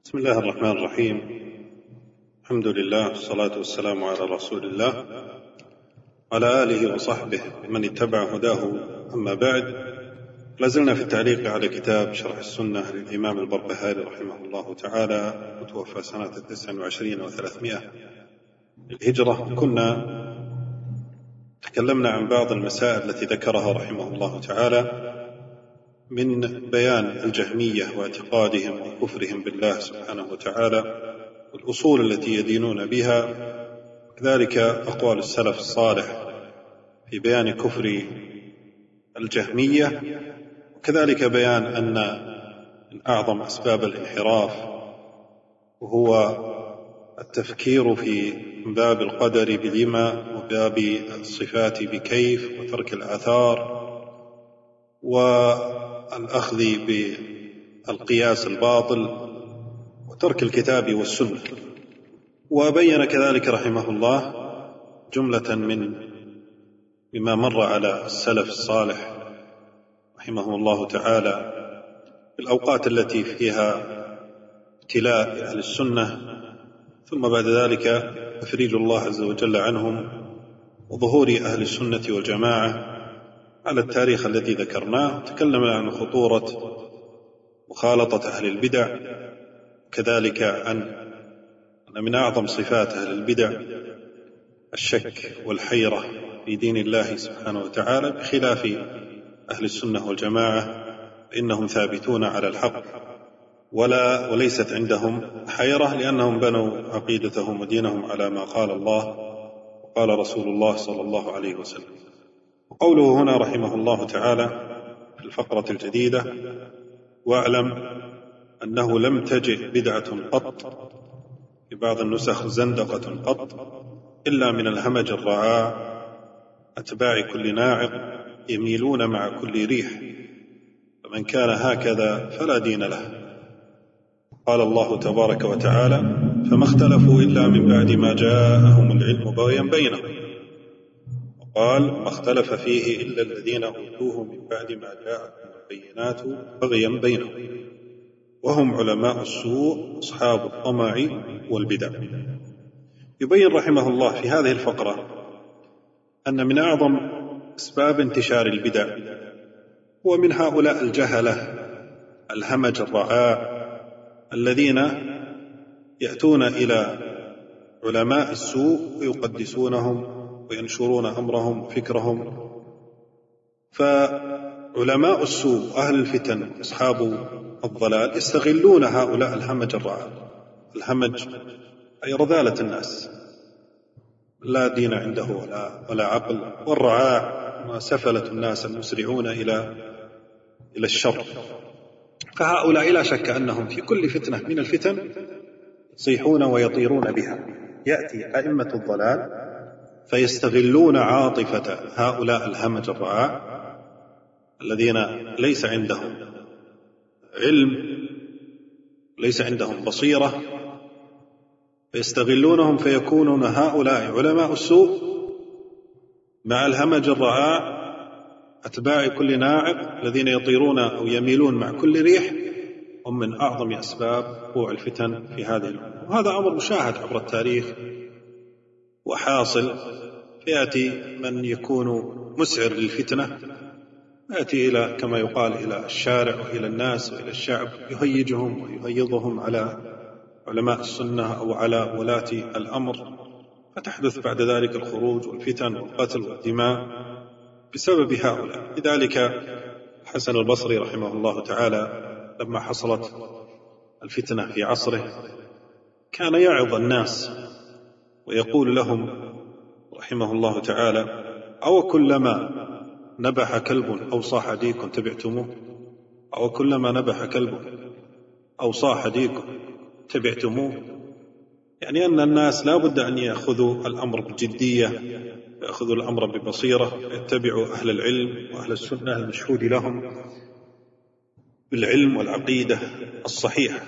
بسم الله الرحمن الرحيم. الحمد لله والصلاة والسلام على رسول الله وعلى آله وصحبه ومن اتبع هداه. أما بعد، لازلنا في التعليق على كتاب شرح السنة للإمام البربهاري رحمه الله تعالى، وتوفى سنة 29 و300 للهجرة. كنا تكلمنا عن بعض المسائل التي ذكرها رحمه الله تعالى من بيان الجهمية واعتقادهم وكفرهم بالله سبحانه وتعالى والأصول التي يدينون بها، كذلك أقوال السلف الصالح في بيان كفر الجهمية، وكذلك بيان أن من أعظم أسباب الانحراف وهو التفكير في باب القدر بلما وباب الصفات بكيف وترك الآثار والأخذ بالقياس الباطل وترك الكتاب والسنة. وبين كذلك رحمه الله جملة مما مر على السلف الصالح رحمه الله تعالى في الأوقات التي فيها ابتلاء أهل السنة، ثم بعد ذلك تفريج الله عز وجل عنهم وظهور أهل السنة والجماعة على التاريخ الذي ذكرناه. تكلمنا عن خطورة مخالطة أهل البدع، كذلك عن أن من أعظم صفات أهل البدع الشك والحيرة في دين الله سبحانه وتعالى، بخلاف أهل السنة والجماعة فإنهم ثابتون على الحق وليست عندهم حيرة، لأنهم بنوا عقيدتهم ودينهم على ما قال الله وقال رسول الله صلى الله عليه وسلم. وقوله هنا رحمه الله تعالى في الفقرة الجديدة: واعلم أنه لم تجئ بدعة قط، في بعض النسخ زندقة قط، إلا من الهمج الرعاع أتباع كل ناعق يميلون مع كل ريح، فمن كان هكذا فلا دين له. قال الله تبارك وتعالى: فما اختلفوا إلا من بعد ما جاءهم العلم بغيا بينهم. قال: ما اختلف فيه إلا الذين أوتوه من بعد ما جاءهم البينات بغيا بينهم وهم علماء السوء أصحاب الطمع والبدع. يبين رحمه الله في هذه الفقرة أن من أعظم أسباب انتشار البدع هو من هؤلاء الجهلة الهمج الرعاع الذين يأتون إلى علماء السوء ويقدسونهم وينشرون أمرهم وفكرهم. فعلماء السوء أهل الفتن أصحاب الضلال يستغلون هؤلاء الهمج الرعاع. الهمج أي رذالة الناس، لا دين عنده ولا عقل، والرعاع ما سفلة الناس المسرعون إلى الشر. فهؤلاء لا شك أنهم في كل فتنة من الفتن يصيحون ويطيرون بها. يأتي أئمة الضلال فيستغلون عاطفة هؤلاء الهمج الرعاع الذين ليس عندهم علم، ليس عندهم بصيرة، فيستغلونهم فيكونون هؤلاء علماء السوء مع الهمج الرعاع أتباع كل ناعق الذين يطيرون أو يميلون مع كل ريح، هم من أعظم أسباب وقوع الفتن في هذه الأمة. وهذا أمر مشاهد عبر التاريخ وحاصل. يأتي من يكون مسعر للفتنة، يأتي إلى كما يقال إلى الشارع وإلى الناس وإلى الشعب، يهيجهم ويهيضهم على علماء السنة أو على ولاة الأمر، فتحدث بعد ذلك الخروج والفتن والقتل والدماء بسبب هؤلاء. لذلك الحسن البصري رحمه الله تعالى لما حصلت الفتنة في عصره كان يعظ الناس ويقول لهم رحمه الله تعالى: أو كلما نبح كلب أو صاح ديك تبعتموه، أو كلما نبح كلب أو صاح ديك تبعتموه. يعني أن الناس لا بد أن يأخذوا الأمر بجدية، يأخذوا الأمر ببصيرة، يتبعوا أهل العلم وأهل السنة المشهود لهم بالعلم والعقيدة الصحيحة.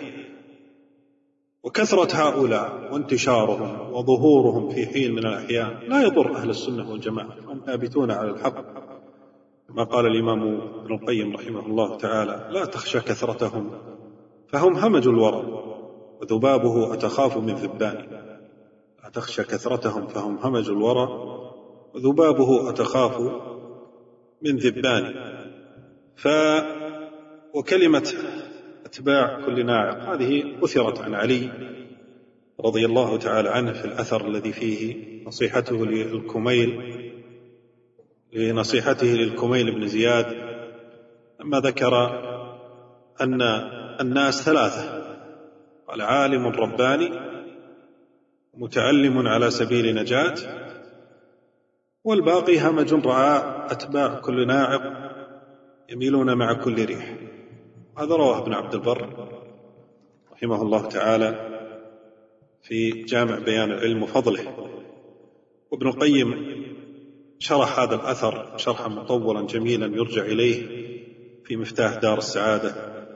وكثرة هؤلاء وانتشارهم وظهورهم في حين من الأحيان لا يضر أهل السنة والجماعة، هم ثابتون على الحق، كما قال الإمام ابن القيم رحمه الله تعالى: لا تخشى كثرتهم فهم همج الورى، وذبابه أتخاف من ذبان، أتخشى كثرتهم فهم همج الورى، وذبابه أتخاف من ذبان. وكلمة أتباع كل ناعق هذه أثرت عن علي رضي الله تعالى عنه في الأثر الذي فيه نصيحته للكميل بن زياد، لما ذكر أن الناس ثلاثة: قال عالم رباني، متعلم على سبيل نجاة، والباقي همج رعاء أتباع كل ناعق يميلون مع كل ريح. هذا رواه ابن عبد البر رحمه الله تعالى في جامع بيان العلم وفضله. وابن القيم شرح هذا الأثر شرحا مطولا جميلا يرجع إليه في مفتاح دار السعادة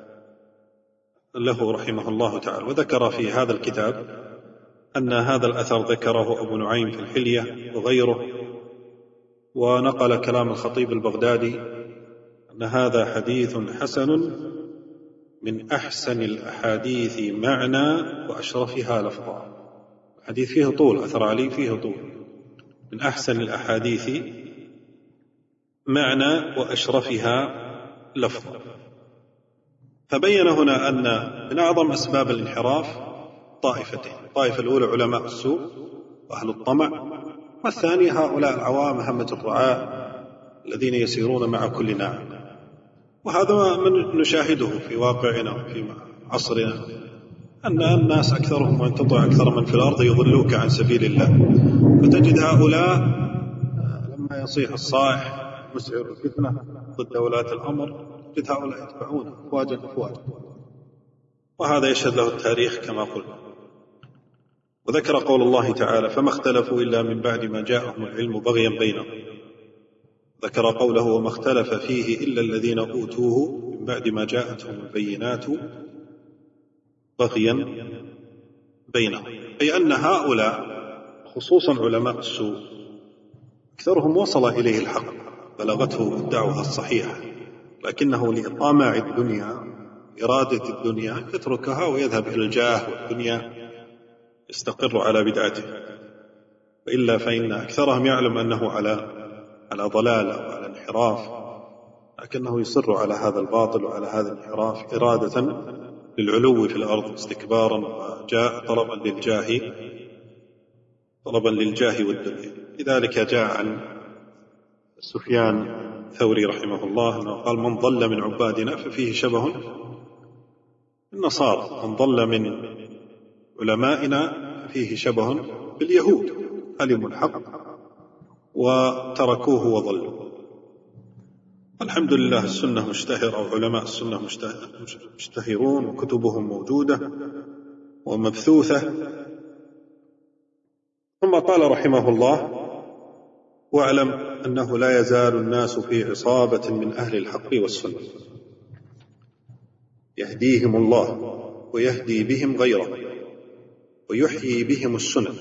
له رحمه الله تعالى، وذكر في هذا الكتاب أن هذا الأثر ذكره أبو نعيم في الحلية وغيره، ونقل كلام الخطيب البغدادي أن هذا حديث حسن من أحسن الأحاديث معنى وأشرفها لفظا. الحديث فيه طول، أثر علي فيه طول، من أحسن الأحاديث معنى وأشرفها لفظا. فبين هنا أن من أعظم أسباب الانحراف طائفتين: الطائفة الأولى علماء السوء وأهل الطمع، والثانية هؤلاء العوام همة الرعاء الذين يسيرون مع كل ناعم. وهذا من نشاهده في واقعنا وفي عصرنا، أن الناس أكثرهم وإن تطع أكثر من في الأرض يضلوك عن سبيل الله. فتجد هؤلاء لما يصيح الصائح مسعر الفتنة ضد ولاة الأمر، تجد هؤلاء يتبعون أفواجا أفواجا، وهذا يشهد له التاريخ كما قلنا. وذكر قول الله تعالى: فما اختلفوا إلا من بعد ما جاءهم العلم بغيا بينهم. ذكر قوله: وما اختلف فيه إلا الذين أوتوه من بعد ما جاءتهم البينات بغيا بينهم. أي أن هؤلاء خصوصا علماء السوء أكثرهم وصل إليه الحق، بلغته الدعوة الصحيحة، لكنه لطمع الدنيا، إرادة الدنيا، يتركها ويذهب إلى الجاه والدنيا، يستقر على بدعته. وإلا فإن أكثرهم يعلم أنه على ضلالة وعلى انحراف، لكنه يصر على هذا الباطل وعلى هذا الانحراف إرادة للعلو في الأرض استكبارا، وجاء طلبا للجاه والدنيا. لذلك جاء عن سفيان الثوري رحمه الله أنه قال: من ضل من عبادنا ففيه شبه بالنصارى، من ضل من علمائنا فيه شبه باليهود، علموا الحق وتركوه وضلوا. الحمد لله السنة مشتهرة، أو علماء السنة مشتهرون، وكتبهم موجودة ومبثوثة. ثم قال رحمه الله: واعلم أنه لا يزال الناس في عصابة من أهل الحق والسنة يهديهم الله ويهدي بهم غيره ويحيي بهم السنن.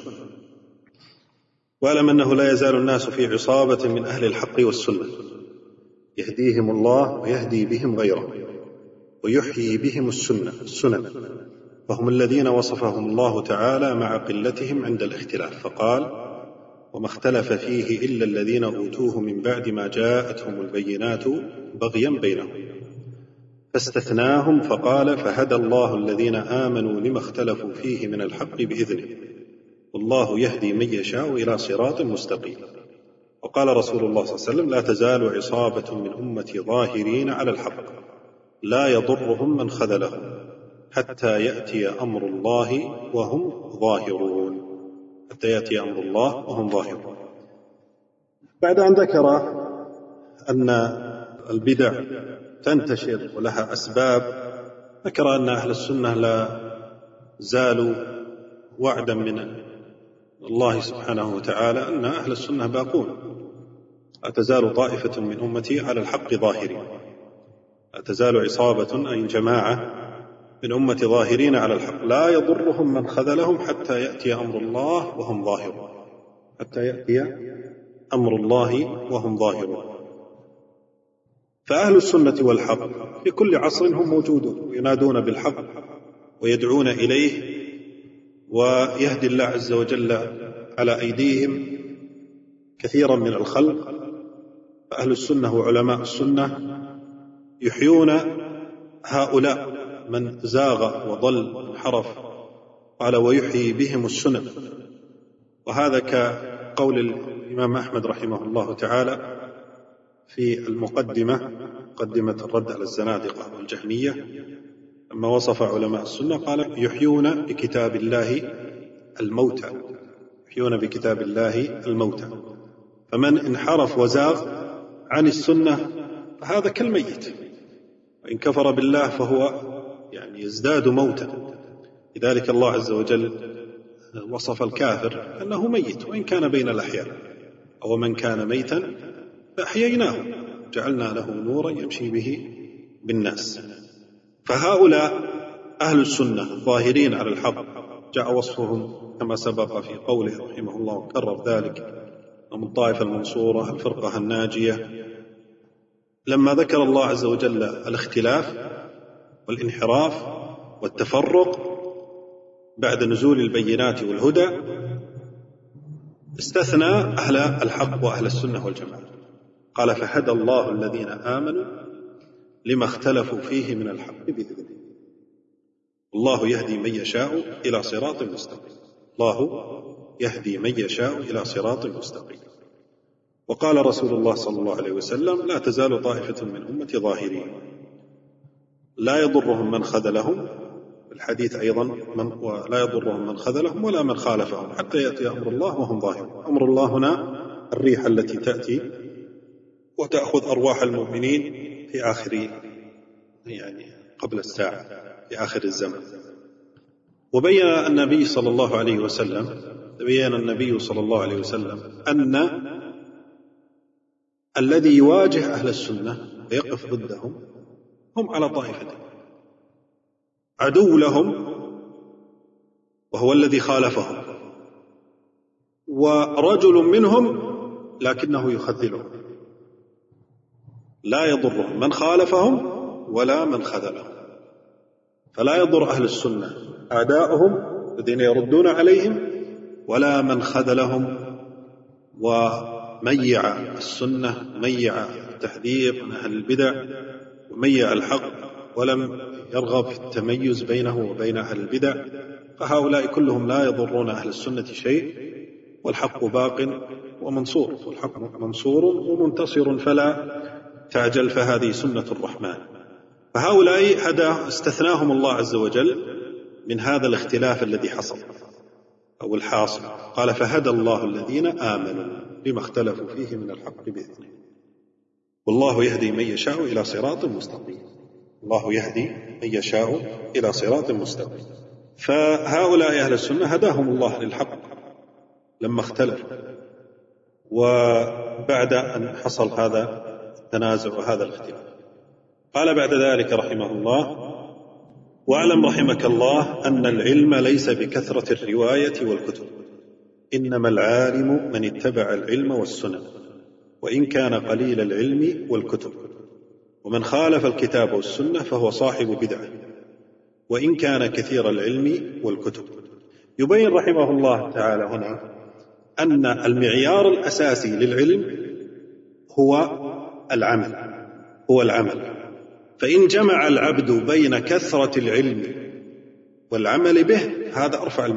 واعلم أنه لا يزال الناس في عصابة من أهل الحق والسنة يهديهم الله ويهدي بهم غيره ويحيي بهم السنن، فهم الذين وصفهم الله تعالى مع قلتهم عند الاختلاف، فقال: وما اختلف فيه إلا الذين أوتوه من بعد ما جاءتهم البينات بغيا بينهم، فاستثناهم فقال: فهدى الله الذين آمنوا لما اختلفوا فيه من الحق بإذنه، والله يهدي من يشاء إلى صراط مستقيم. وقال رسول الله صلى الله عليه وسلم: لا تزال عصابة من أمتي ظاهرين على الحق لا يضرهم من خذلهم حتى يأتي أمر الله وهم ظاهرون. حتى يأتي أمر الله وهم ظاهرون. بعد أن ذكر أن البدع تنتشر ولها أسباب، ذكر أن أهل السنة لا زالوا وعدا من الله سبحانه وتعالى أن أهل السنة باقون. لا تزال طائفة من أمتي على الحق ظاهرين، لا تزال عصابة أي جماعة من أمتي ظاهرين على الحق لا يضرهم من خذلهم حتى يأتي أمر الله وهم ظاهرون. حتى يأتي أمر الله وهم ظاهرون. فأهل السنة والحق في كل عصر هم موجودون، ينادون بالحق ويدعون إليه ويهدي الله عز وجل على أيديهم كثيرا من الخلق. فأهل السنة وعلماء السنة يحيون هؤلاء من زاغ وضل وانحرف، قال ويحيي بهم السنن. وهذا كقول الإمام أحمد رحمه الله تعالى في مقدمة الرد على الزنادقة والجهمية، لما وصف علماء السنة قال يحيون بكتاب الله الموتى، يحيون بكتاب الله الموتى. فمن انحرف وزاغ عن السنة فهذا كالميت، وإن كفر بالله فهو يزداد موتا. لذلك الله عز وجل وصف الكافر أنه ميت وإن كان بين الأحياء، أو من كان ميتا فأحييناه جعلنا له نورا يمشي به بالناس. فهؤلاء أهل السنة الظاهرين على الحق جاء وصفهم كما سبق في قوله رحمه الله وكرر ذلك: ومن الطائفة المنصورة الفرقة الناجية. لما ذكر الله عز وجل الاختلاف والانحراف والتفرق بعد نزول البينات والهدى، استثنى أهل الحق وأهل السنة والجماعة، قال فهدى الله الذين آمنوا لما اختلفوا فيه من الحق بإذنه الله يهدي من يشاء إلى صراط مستقيم. الله يهدي من يشاء إلى صراط مستقيم. وقال رسول الله صلى الله عليه وسلم: لا تزال طائفة من أمتي ظاهرين لا يضرهم من خذلهم، الحديث أيضا ولا يضرهم من خذلهم ولا من خالفهم حتى يأتي أمر الله وهم ظاهرون. أمر الله هنا الريح التي تأتي وتأخذ أرواح المؤمنين في آخر قبل الساعة في آخر الزمن. وبين النبي صلى الله عليه وسلم أن الذي يواجه أهل السنة ويقف ضدهم هم على طائفتين: عدو لهم وهو الذي خالفهم، ورجل منهم لكنه يخذلهم، لا يضرهم من خالفهم ولا من خذلهم. فلا يضر أهل السنة أعداؤهم الذين يردون عليهم ولا من خذلهم وميع السنة، ميع التحذير من أهل البدع وميع الحق ولم يرغب في التميز بينه وبين أهل البدع. فهؤلاء كلهم لا يضرون أهل السنة شيء، والحق باق ومنصور، والحق منصور ومنتصر فلا تعجل، فهذه سنة الرحمن. فهؤلاء استثناهم الله عز وجل من هذا الاختلاف الذي حصل أو الحاصل، قال فهدى الله الذين آمنوا لما اختلفوا فيه من الحق بإذنه والله يهدي من يشاء إلى صراط مستقيم. الله يهدي من يشاء إلى صراط مستقيم. فهؤلاء أهل السنة هداهم الله للحق لما اختلفوا، وبعد أن حصل هذا التنازع وهذا الاختلاف قال بعد ذلك رحمه الله: واعلم رحمك الله أن العلم ليس بكثرة الرواية والكتب، إنما العالم من اتبع العلم والسنن، وإن كان قليل العلم والكتب، ومن خالف الكتاب والسنة فهو صاحب بدعة، وإن كان كثير العلم والكتب. يبين رحمه الله تعالى هنا أن المعيار الأساسي للعلم هو العمل. فإن جمع العبد بين كثرة العلم والعمل به هذا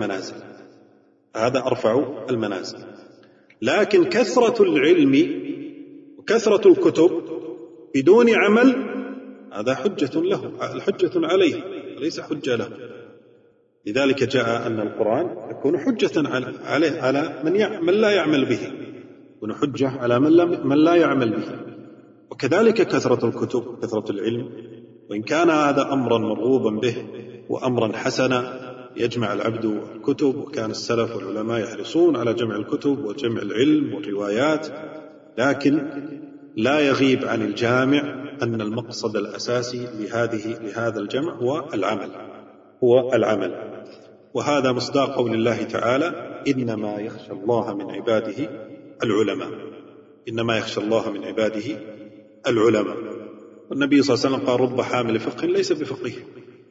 أرفع المنازل. لكن كثرة العلم وكثرة الكتب بدون عمل هذا حجة عليه وليس حجة له. لذلك جاء أن القرآن يكون حجة على من لا يعمل به، يكون حجة على من لا يعمل به. وكذلك كثرة الكتب كثرة العلم، وإن كان هذا أمرا مرغوبا به وأمرا حسنا يجمع العبد الكتب، وكان السلف والعلماء يحرصون على جمع الكتب وجمع العلم والروايات، لكن لا يغيب عن الجامع أن المقصد الأساسي لهذا الجمع هو العمل. وهذا مصداق قول الله تعالى: إنما يخشى الله من عباده العلماء. إنما يخشى الله من عباده العلماء. والنبي صلى الله عليه وسلم قال: رب حامل فقه ليس بفقيه.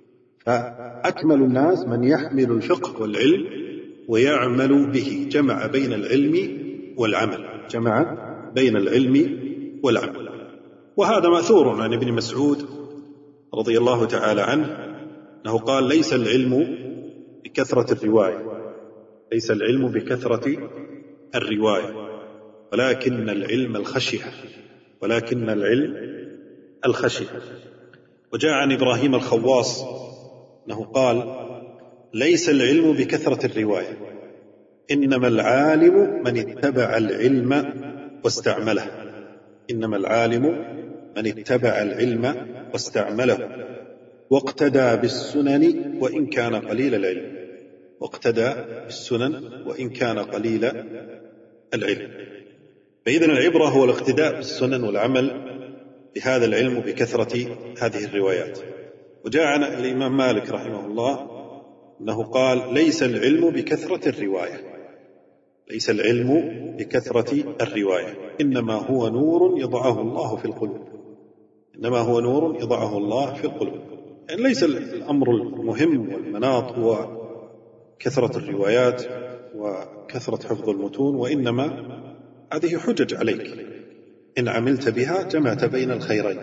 فأكمل الناس من يحمل الفقه والعلم ويعمل به، جمع بين العلم والعمل، جمع بين العلم والعمل. وهذا مأثور عن ابن مسعود رضي الله تعالى عنه أنه قال: ليس العلم بكثرة الرواية، ليس العلم بكثرة الرواية، ولكن العلم الخشية، ولكن العلم الخشية. وجاء عن إبراهيم الخواص أنه قال: ليس العلم بكثرة الرواية، إنما العالم من اتبع العلم واستعمله، إنما العالم من اتبع العلم واستعمله واقتدى بالسنن وإن كان قليل العلم، واقتدى بالسنن وإن كان قليل العلم. فإذن العبرة هو الاقتداء بالسنن والعمل بهذا العلم بكثرة هذه الروايات. وجاء عن الإمام مالك رحمه الله أنه قال: ليس العلم بكثرة الرواية، ليس العلم بكثرة الرواية، إنما هو نور يضعه الله في القلوب، إنما هو نور يضعه الله في القلوب. يعني ليس الأمر المهم والمناط هو كثرة الروايات وكثرة حفظ المتون، وإنما هذه حجج عليك، إن عملت بها جمعت بين الخيرين،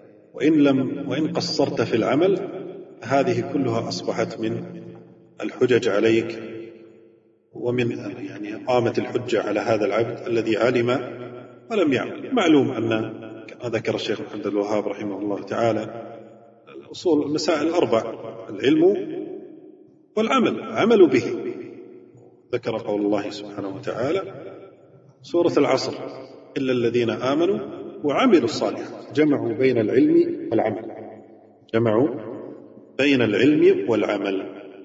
وإن قصرت في العمل هذه كلها أصبحت من الحجج عليك، ومن يعني قامت الحجة على هذا العبد الذي علم ولم يعمل. معلوم أن كما ذكر الشيخ محمد الوهاب رحمه الله تعالى الأصول المسائل الأربع: العلم والعمل، عمل به. ذكر قول الله سبحانه وتعالى سورة العصر: إلا الذين آمنوا وعملوا الصالحات، جمعوا بين العلم والعمل، جمعوا بين العلم والعمل.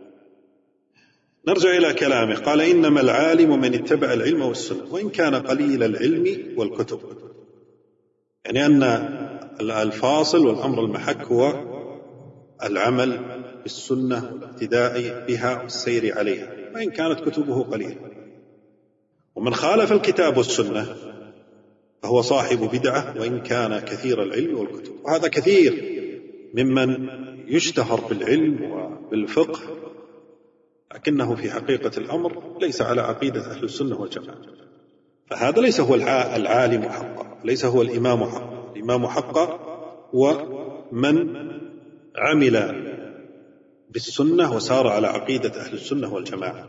نرجع إلى كلامه، قال: إنما العالم من اتبع العلم والسنة وإن كان قليل العلم والكتب. يعني أن الفاصل والأمر المحك هو العمل بالسنة والاقتداء بها والسير عليها، وإن كانت كتبه قليلة. ومن خالف الكتاب والسنة فهو صاحب بدعة وإن كان كثير العلم والكتب. وهذا كثير ممن يشتهر بالعلم وبالفقه لكنه في حقيقة الأمر ليس على عقيدة أهل السنة والجماعة. فهذا ليس هو العالم حقا، ليس هو الإمام حقا. الإمام حقا هو من عمل بالسنة وسار على عقيدة أهل السنة والجماعة.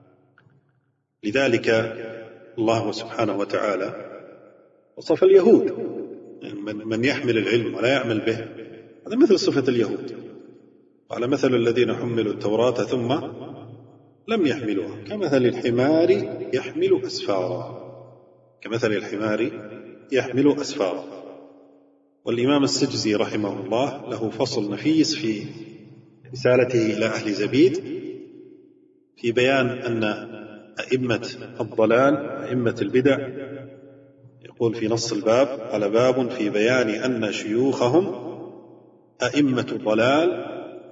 لذلك الله سبحانه وتعالى وصف اليهود: من يحمل العلم ولا يعمل به، هذا مثل صفة اليهود. قال: مثل الذين حملوا التوراة ثم لم يحملوها كمثل الحمار يحمل أسفارا، كمثل الحمار يحمل أسفارا. والإمام السجزي رحمه الله له فصل نفيس في رسالته إلى أهل زبيد في بيان أن أئمة الضلال أئمة البدع، يقول في نص الباب: قال: باب في بيان أن شيوخهم أئمة ضلال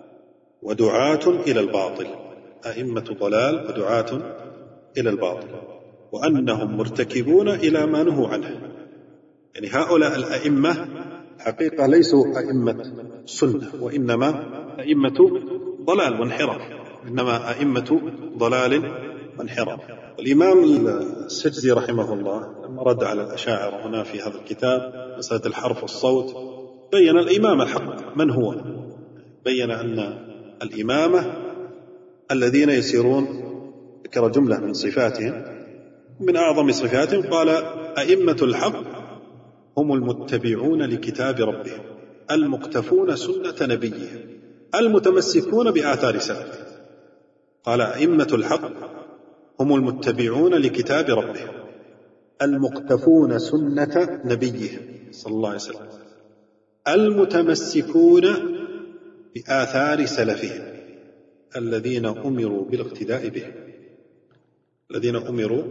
ودعاة إلى الباطل، أئمة ضلال ودعاة إلى الباطل، وأنهم مرتكبون إلى ما نهوا عنه. يعني هؤلاء الأئمة حقيقة ليسوا أئمة سنة، وإنما أئمة ضلال وانحراف، إنما أئمة ضلال وانحراف. والإمام السجزي رحمه الله لما رد على الأشاعرة هنا في هذا الكتاب مسألة الحرف والصوت بين الإمام الحق من هو، بين أن الإمامة الذين يسيرون، ذكر جملة من صفاتهم، من أعظم صفاتهم قال: أئمة الحق هم المتبعون لكتاب ربهم المقتفون سنة نبيهم المتمسكون بآثار سلفهم. قال: أئمة الحق هم المتبعون لكتاب ربهم المقتفون سنة نبيهم صلى الله عليه وسلم المتمسكون بآثار سلفهم الذين أمروا بالاقتداء بهم، الذين أمروا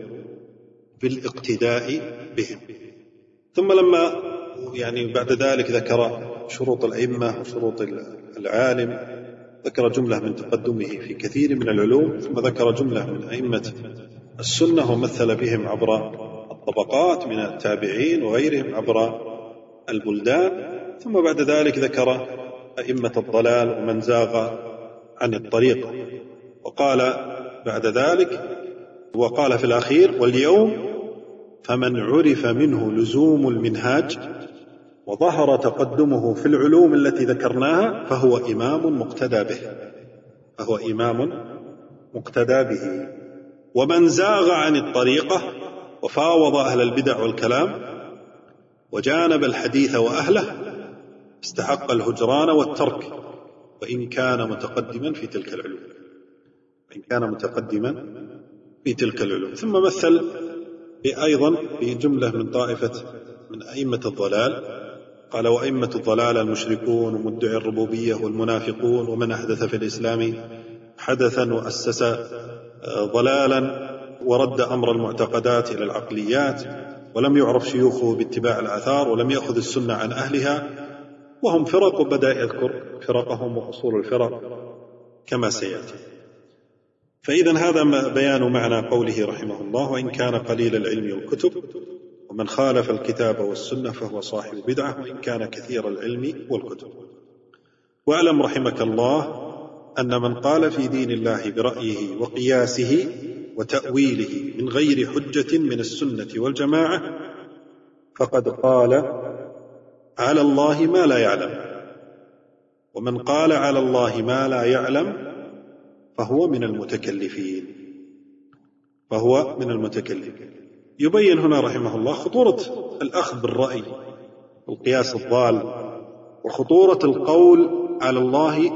بالاقتداء بهم. ثم لما يعني بعد ذلك ذكر شروط الأئمة وشروط العالم، ذكر جملة من تقدمه في كثير من العلوم، ثم ذكر جملة من أئمة السنة ومثل بهم عبر الطبقات من التابعين وغيرهم عبر البلدان، ثم بعد ذلك ذكر أئمة الضلال ومن زاغ عن الطريقة. وقال بعد ذلك، وقال في الأخير: واليوم فمن عرف منه لزوم المنهاج وظهر تقدمه في العلوم التي ذكرناها فهو إمام مقتدى به. ومن زاغ عن الطريقة وفاوض أهل البدع والكلام وجانب الحديث وأهله استحق الهجران والترك، وإن كان متقدما في تلك العلوم. ثم مثل أيضا بجملة من طائفة من أئمة الضلال، قال: وأئمة الضلال المشركون ومدعي الربوبية والمنافقون ومن أحدث في الإسلام حدثا وأسس ضلالا ورد أمر المعتقدات إلى العقليات، ولم يعرف شيوخه باتباع الآثار، ولم يأخذ السنة عن أهلها، وهم فرق. وبدأ يذكر فرقهم وأصول الفرق كما سيأتي. فإذا هذا بيان معنى قوله رحمه الله: وإن كان قليل العلم والكتب، ومن خالف الكتاب والسنة فهو صاحب بدعة، وإن كان كثير العلم والكتب. واعلم رحمك الله أن من قال في دين الله برأيه وقياسه وتأويله من غير حجة من السنة والجماعة فقد قال على الله ما لا يعلم، ومن قال على الله ما لا يعلم فهو من المتكلفين. يبين هنا رحمه الله خطورة الأخذ بالرأي والقياس الضال، وخطورة القول على الله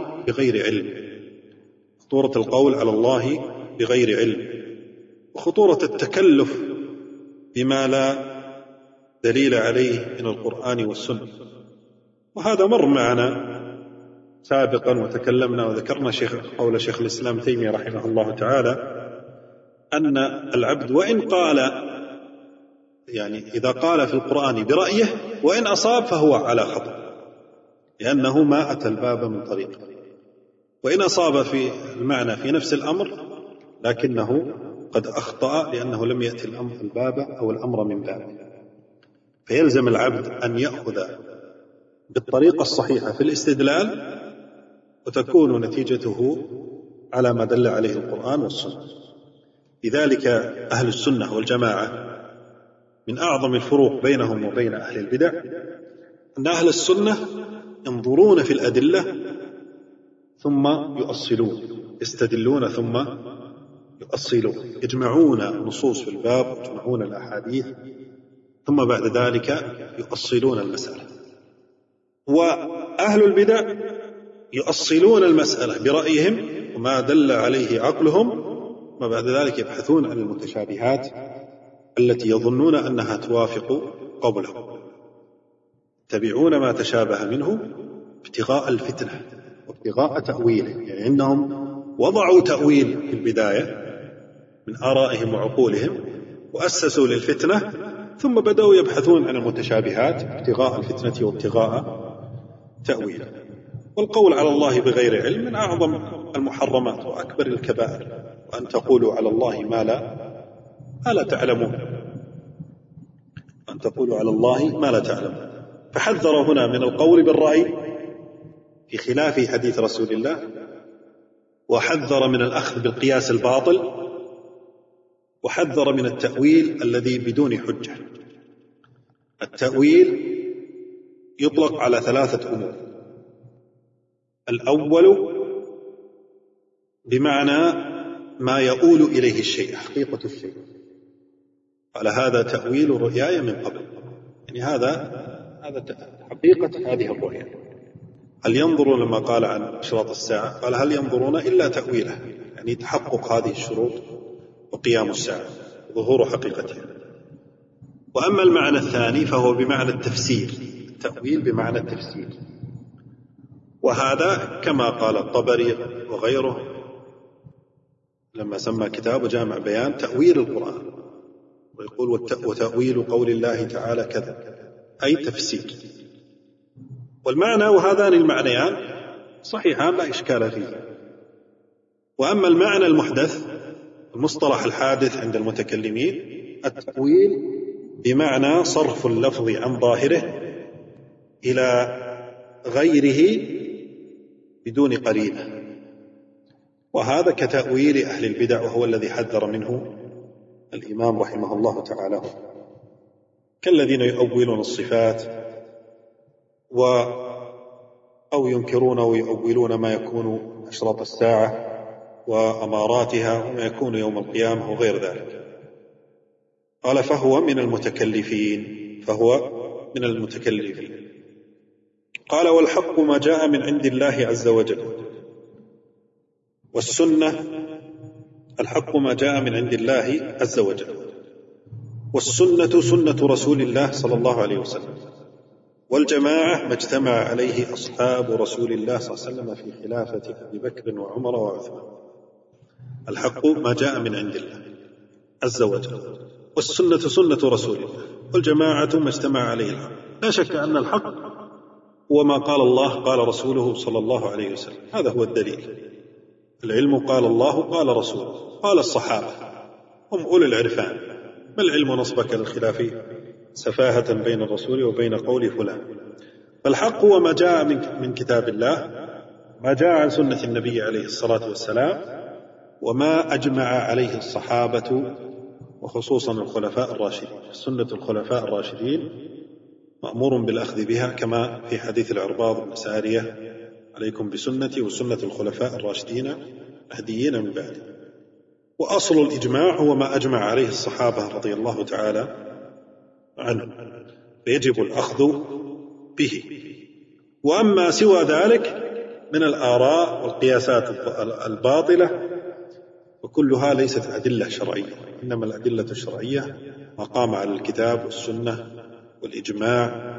بغير علم، وخطورة التكلف بما لا دليل عليه من القرآن والسنة. وهذا مر معنا سابقا وتكلمنا وذكرنا قول شيخ الإسلام تيمية رحمه الله تعالى أن العبد وإن قال، يعني إذا قال في القرآن برأيه وإن أصاب فهو على خطأ، لأنه ما أتى الباب من طريقه. وإن أصاب في المعنى في نفس الأمر لكنه قد أخطأ لأنه لم يأتي الباب أو الأمر من بابه. فيلزم العبد أن يأخذ بالطريقة الصحيحة في الاستدلال، وتكون نتيجته على ما دل عليه القرآن والسنة. لذلك أهل السنة والجماعة من أعظم الفروق بينهم وبين أهل البدع أن أهل السنة ينظرون في الأدلة ثم يؤصلون، يستدلون ثم يؤصلون، يجمعون النصوص في الباب ويجمعون الأحاديث ثم بعد ذلك يؤصلون المسألة. وأهل البدع يؤصلون المسألة برأيهم وما دل عليه عقلهم، وبعد ذلك يبحثون عن المتشابهات التي يظنون أنها توافق قولهم، يتبعون ما تشابه منه ابتغاء الفتنة وابتغاء تأويله. يعني إنهم وضعوا تأويل في البداية من آرائهم وعقولهم وأسسوا للفتنة، ثم بدأوا يبحثون عن المتشابهات ابتغاء الفتنة وابتغاء تأويله. والقول على الله بغير علم من أعظم المحرمات وأكبر الكبائر، وأن تقولوا على الله ما لا تعلمون، فحذر هنا من القول بالرأي في خلاف حديث رسول الله، وحذر من الأخذ بالقياس الباطل، وحذر من التأويل الذي بدون حجة. التأويل يطلق على 3 أمور: الأول بمعنى ما يؤول إليه الشيء، حقيقة الشيء، قال هذا تأويل رؤياي من قبل، يعني هذا حقيقة هذه الرؤيا. هل ينظرون لما قال عن أشراط الساعة؟ قال هل ينظرون إلا تأويله، يعني تحقق هذه الشروط وقيام الساعة، ظهور حقيقتها. وأما المعنى الثاني فهو بمعنى التفسير، التأويل بمعنى التفسير، وهذا كما قال الطبري وغيره لما سمى كتابه جامع بيان تأويل القرآن، ويقول وتأويل قول الله تعالى كذا، أي تفسير. والمعنى وهذان المعنيان صحيحان لا إشكال فيه. وأما المعنى المحدث، المصطلح الحادث عند المتكلمين، التأويل بمعنى صرف اللفظ عن ظاهره إلى غيره بدون قرينة، وهذا كتأويل أهل البدع، وهو الذي حذر منه الإمام رحمه الله تعالى، كالذين يؤولون الصفات أو ينكرون ويؤولون ما يكون أشراط الساعة وأماراتها وما يكون يوم القيامة وغير ذلك. قال فهو من المتكلفين. قال والحق ما جاء من عند الله عز وجل، والسنة الحق ما جاء من عند الله عز وجل، والسنة سنة رسول الله صلى الله عليه وسلم، والجماعة ما اجتمع عليه أصحاب رسول الله صلى الله عليه وسلم في خلافة أبي بكر وعمر وعثمان. الحق ما جاء من عند الله عز وجل، والسنة سنة رسول الله، والجماعة ما اجتمع عليه الحق. لا شك أن الحق هو ما قال الله قال رسوله صلى الله عليه وسلم، هذا هو الدليل. العلم قال الله قال رسوله قال الصحابة، هم أولي العرفان. ما العلم نصبك للخلاف سفاهة بين الرسول وبين قول فلان. فالحق هو ما جاء من كتاب الله، ما جاء عن سنة النبي عليه الصلاة والسلام، وما أجمع عليه الصحابة وخصوصا الخلفاء الراشدين. سنة الخلفاء الراشدين مأمور بالأخذ بها، كما في حديث العرباض بن سارية: عليكم بسنتي وسنة الخلفاء الراشدين المهديين من بعد. وأصل الإجماع هو ما أجمع عليه الصحابة رضي الله تعالى عنه، فيجب الأخذ به. وأما سوى ذلك من الآراء والقياسات الباطلة وكلها ليست أدلة شرعية، إنما الأدلة الشرعية ما قام على الكتاب والسنة والإجماع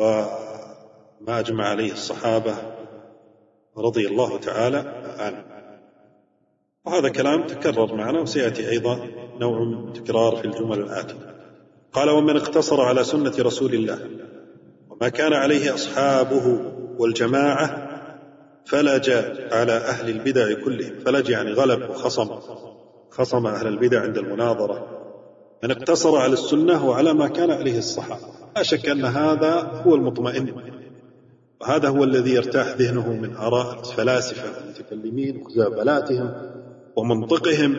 وما أجمع عليه الصحابة رضي الله تعالى عنه. وهذا كلام تكرر معنا، وسيأتي أيضا نوع من تكرار في الجمل الآتية. قال ومن اقتصر على سنة رسول الله وما كان عليه أصحابه والجماعة فلج على أهل البدع كلهم. فلج يعني غلب وخصم أهل البدع عند المناظرة. من اقتصر على السنة وعلى ما كان عليه الصحابة، لا شك أن هذا هو المطمئن، وهذا هو الذي يرتاح ذهنه من آراء الفلاسفة والمتكلمين وخزعبلاتهم ومنطقهم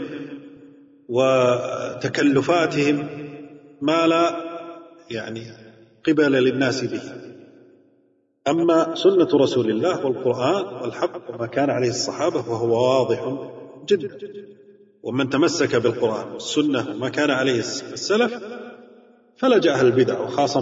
وتكلفاتهم ما لا قبل للناس به. أما سنة رسول الله والقرآن والحق وما كان عليه الصحابة فهو واضح جدا. ومن تمسك بالقرآن والسنة وما كان عليه السلف فلجأ أهل البدع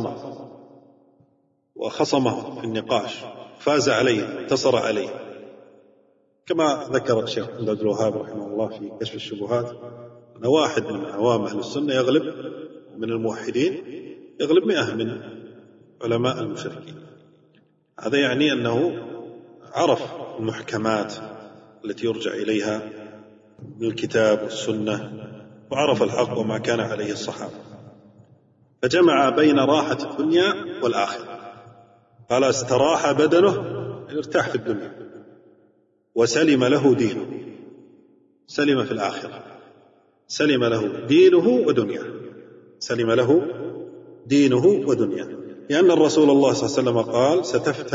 وخصمه في النقاش، فاز عليه، انتصر عليه، كما ذكر الشيخ عبد الوهاب رحمه الله في كشف الشبهات أن واحد من عوام أهل السنة يغلب من الموحدين، يغلب 100 من علماء المشركين. هذا يعني أنه عرف المحكمات التي يرجع إليها من الكتاب والسنة، وعرف الحق وما كان عليه الصحابة، فجمع بين راحة الدنيا والآخرة. قال استراح بدنه، ارتاح في الدنيا، وسلم له دينه، سلم في الآخرة، سلم له دينه ودنياه، سلم له دينه ودنياه. لأن الرسول الله صلى الله عليه وسلم قال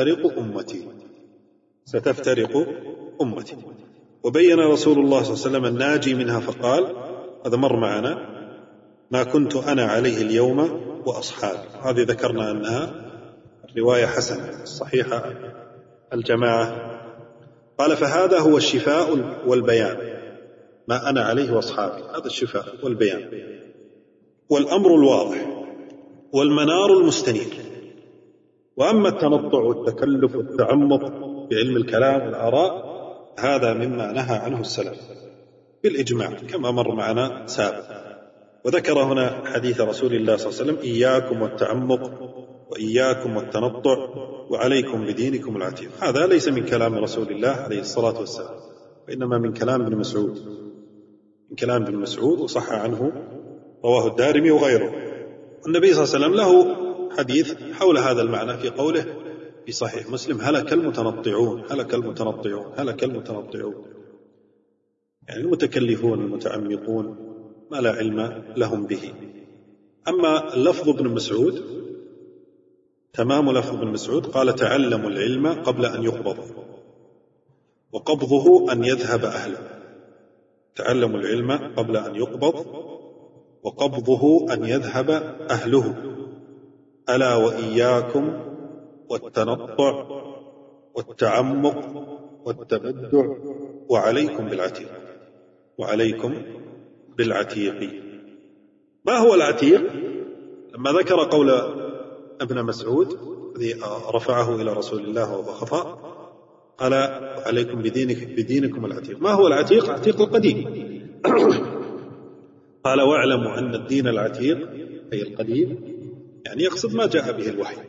ستفترق أمتي. وبين رسول الله صلى الله عليه وسلم الناجي منها فقال، هذا مر معنا: ما كنت أنا عليه اليوم وأصحابي. هذه ذكرنا أنها رواية حسنة الصحيحة الجماعة. قال فهذا هو الشفاء والبيان، ما أنا عليه وأصحابي، هذا الشفاء والبيان والأمر الواضح والمنار المستنير. وأما التنطع والتكلف والتعمق بعلم الكلام والآراء هذا مما نهى عنه السلف بالإجماع كما مر معنا سابقا. وذكر هنا حديث رسول الله صلى الله عليه وسلم: إياكم والتعمق وإياكم والتنطع وعليكم بدينكم العتيق. هذا ليس من كلام رسول الله عليه الصلاة والسلام، وإنما من كلام ابن مسعود، وصح عنه، رواه الدارمي وغيره. النبي صلى الله عليه وسلم له حديث حول هذا المعنى في قوله في صحيح مسلم: هلك المتنطعون. يعني المتكلفون المتعمقون ما لا علم لهم به. أما لفظ ابن مسعود، تمام لفظ ابن مسعود، قال: تعلموا العلم قبل أن يقبض، وقبضه أن يذهب أهله. تعلموا العلم قبل أن يقبض، وقبضه أن يذهب أهله. ألا وإياكم والتنطع والتعمق والتبدع، وعليكم بالعتيق. وعليكم بالعتيق. ما هو العتيق؟ لما ذكر قول ابن مسعود الذي رفعه إلى رسول الله وهو خطأ، قال عليكم بدينكم العتيق. ما هو العتيق؟ العتيق القديم. قال واعلموا أن الدين العتيق أي القديم، يعني يقصد ما جاء به الوحي.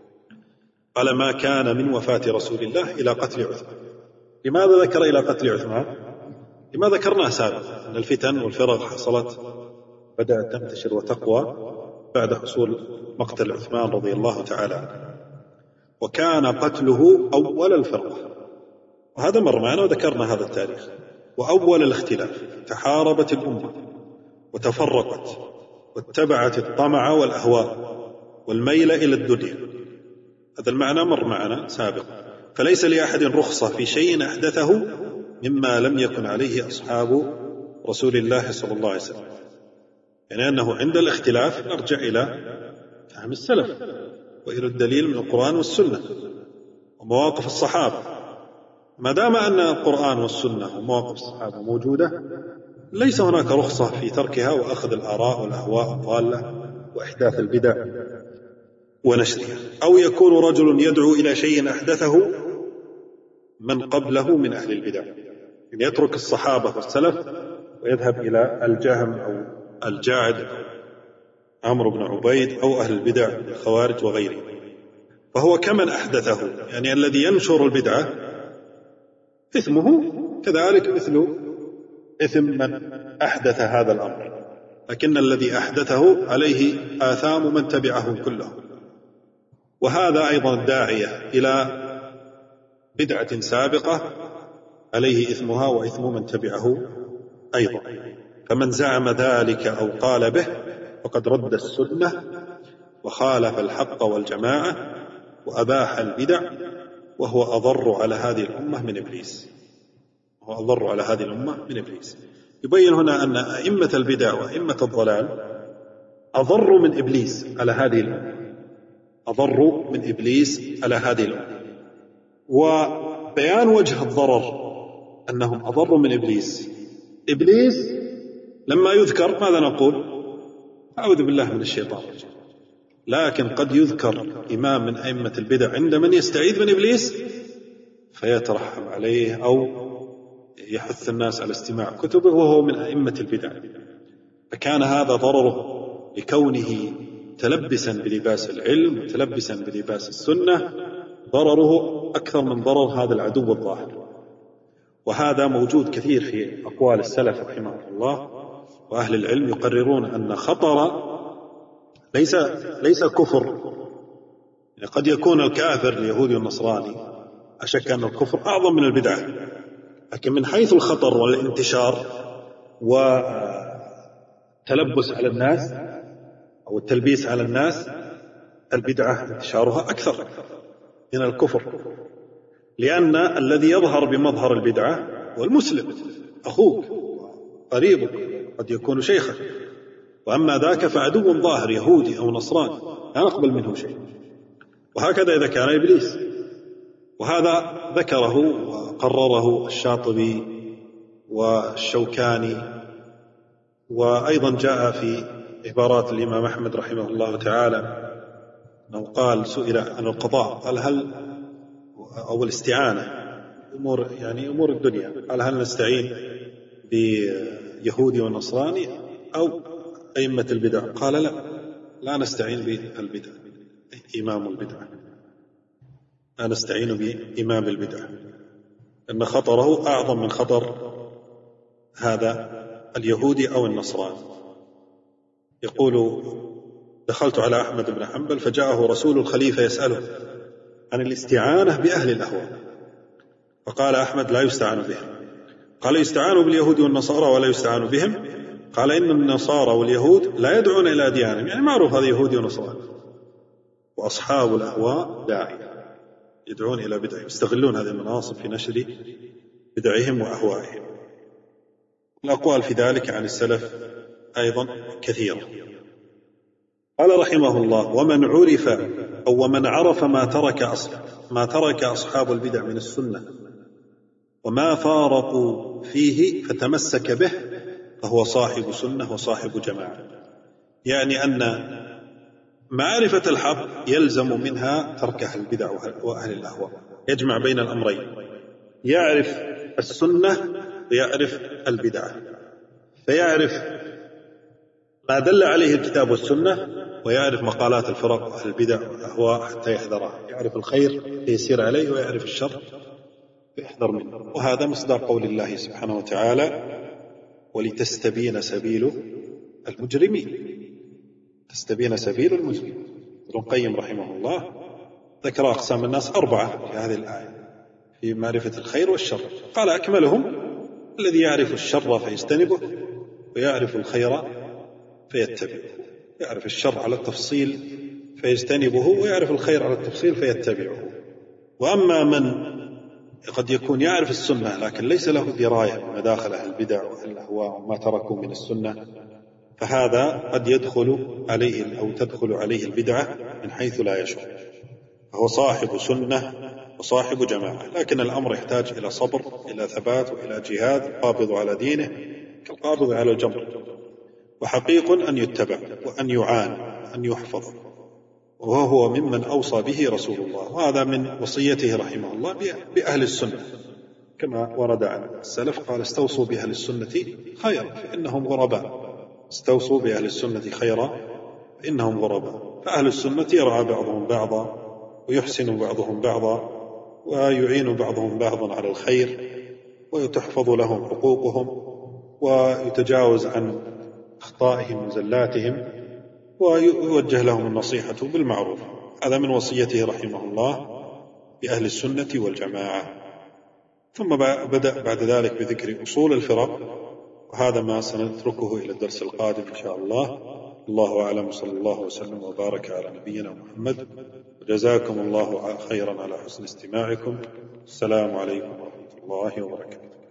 قال ما كان من وفاة رسول الله إلى قتل عثمان. لماذا ذكر إلى قتل عثمان؟ لما ذكرناه سابقا أن الفتن والفرق حصلت، بدأت تنتشر وتقوى بعد حصول مقتل عثمان رضي الله تعالى عنه، وكان قتله أول الفرقة. وهذا مر معنا وذكرنا هذا التاريخ. وأول الاختلاف، تحاربت الأمة وتفرقت واتبعت الطمع والأهواء والميل إلى الدنيا. هذا المعنى مر معنا سابقا. فليس لأحد رخصة في شيء أحدثه مما لم يكن عليه أصحاب رسول الله صلى الله عليه وسلم. يعني أنه عند الاختلاف نرجع إلى فهم السلف وإلى الدليل من القرآن والسنة ومواقف الصحابة. ما دام أن القرآن والسنة ومواقف الصحابة موجودة، ليس هناك رخصة في تركها وأخذ الآراء والأهواء الضالة وإحداث البدع ونشرها. أو يكون رجل يدعو إلى شيء أحدثه من قبله من أهل البدع، يعني يترك الصحابة والسلف ويذهب إلى الجهم أو الجاعد أو عمرو بن عبيد أو أهل البدع الخوارج وغيره، فهو كمن أحدثه. يعني الذي ينشر البدعة إثمه كذلك مثل إثم من أحدث هذا الأمر، لكن الذي أحدثه عليه آثام من تبعه كله. وهذا أيضا الداعية إلى بدعة سابقة عليه إثمها وإثم من تبعه أيضا. فمن زعم ذلك أو قال به فقد رد السنة وخالف الحق والجماعة وأباح البدع، وهو أضر على هذه الأمة من إبليس. وهو أضر على هذه الأمة من إبليس. يبين هنا أن أئمة البدع وأئمة الضلال أضر من إبليس على هذه الأمة، أضر من إبليس على هذه الأمة. وبيان وجه الضرر أنهم أضر من إبليس. إبليس لما يذكر ماذا نقول؟ أعوذ بالله من الشيطان. لكن قد يذكر إمام من أئمة البدع عند من يستعيذ من إبليس فيترحم عليه أو يحث الناس على استماع كتبه وهو من أئمة البدع، فكان هذا ضرره لكونه تلبسا بلباس العلم وتلبسا بلباس السنة، ضرره أكثر من ضرر هذا العدو الظاهر. وهذا موجود كثير في أقوال السلف رحمه الله وأهل العلم، يقررون أن خطر ليس كفر. يعني قد يكون الكافر اليهودي والنصراني أشك أن الكفر أعظم من البدعة، لكن من حيث الخطر والانتشار وتلبس على الناس أو التلبيس على الناس، البدعة انتشارها أكثر من الكفر، لأن الذي يظهر بمظهر البدعة هو المسلم، أخوك قريبك، قد يكون شيخك. وأما ذاك فعدو ظاهر يهودي أو نصراني لا نقبل منه شيء. وهكذا إذا كان إبليس. وهذا ذكره وقرره الشاطبي والشوكاني، وأيضا جاء في عبارات الإمام أحمد رحمه الله تعالى أنه قال سئل عن القضاء قال هل أو الاستعانة أمور الدنيا، قال هل نستعين بيهودي ونصراني أو أئمة البدع؟ قال لا نستعين بالبدع، إمام البدع، لا نستعين بإمام البدع، أن خطره أعظم من خطر هذا اليهودي أو النصراني. يقول دخلت على أحمد بن حنبل فجاءه رسول الخليفة يسأله عن الاستعانة بأهل الأهواء، فقال أحمد لا يستعان بهم. قال يستعان باليهود والنصارى ولا يستعان بهم؟ قال إن النصارى واليهود لا يدعون إلى أديانهم، يعني معروف هذا يهودي ونصراني، وأصحاب الأهواء داعية يدعون إلى بدعهم، يستغلون هذه المناصب في نشر بدعهم وأهوائهم. الأقوال في ذلك عن السلف أيضا كثيرة. قال رحمه الله: ومن عرف أو ومن عرف ما ترك أصحاب البدع من السنة وما فارقوا فيه فتمسك به فهو صاحب سنة وصاحب جماعة. يعني أن معرفة الحق يلزم منها ترك أهل البدع وأهل الأهواء، يجمع بين الأمرين، يعرف السنة ويعرف البدعة، فيعرف ما دل عليه الكتاب والسنة، ويعرف مقالات الفرق وأهل البدع والأهواء حتى يحذرها، يعرف الخير فيسير عليه ويعرف الشر فيحذر منه. وهذا مصداق قول الله سبحانه وتعالى: ولتستبين سبيل المجرمين. تستبين سبيل المجرمين. ابن القيم رحمه الله ذكر أقسام الناس 4 في هذه الآية في معرفة الخير والشر. قال: أكملهم الذي يعرف الشر فيجتنبه ويعرف الخير فيتبعه. يعرف الشر على التفصيل فيجتنبه، ويعرف الخير على التفصيل فيتبعه. وأما من قد يكون يعرف السنة لكن ليس له دراية بمداخل أهل البدع وأهل الأهواء وما تركوا من السنة، فهذا قد يدخل عليه أو تدخل عليه البدعة من حيث لا يشعر، فهو صاحب سنة وصاحب جماعة. لكن الأمر يحتاج إلى صبر، إلى ثبات، وإلى جهاد. القابض على دينه كالقابض على الجمر، وحقيق أن يتبع وأن يعان وأن يحفظ، وهو ممن أوصى به رسول الله. وهذا من وصيته رحمه الله بأهل السنة، كما ورد عن السلف قال: استوصوا بأهل السنة خيرا فإنهم غرباء. استوصوا بأهل السنة خيرا فإنهم غرباء. فأهل السنة يرعى بعضهم بعضا، ويحسن بعضهم بعضا، ويعين بعضهم بعضا على الخير، ويتحفظ لهم حقوقهم، ويتجاوز عن أخطائهم وزلاتهم، ويوجه لهم النصيحة بالمعروف. هذا من وصيته رحمه الله بأهل السنة والجماعة. ثم بدأ بعد ذلك بذكر أصول الفرق، وهذا ما سنتركه إلى الدرس القادم إن شاء الله. الله أعلم، صلى الله وسلم وبارك على نبينا محمد، وجزاكم الله خيرا على حسن استماعكم. السلام عليكم ورحمة الله وبركاته.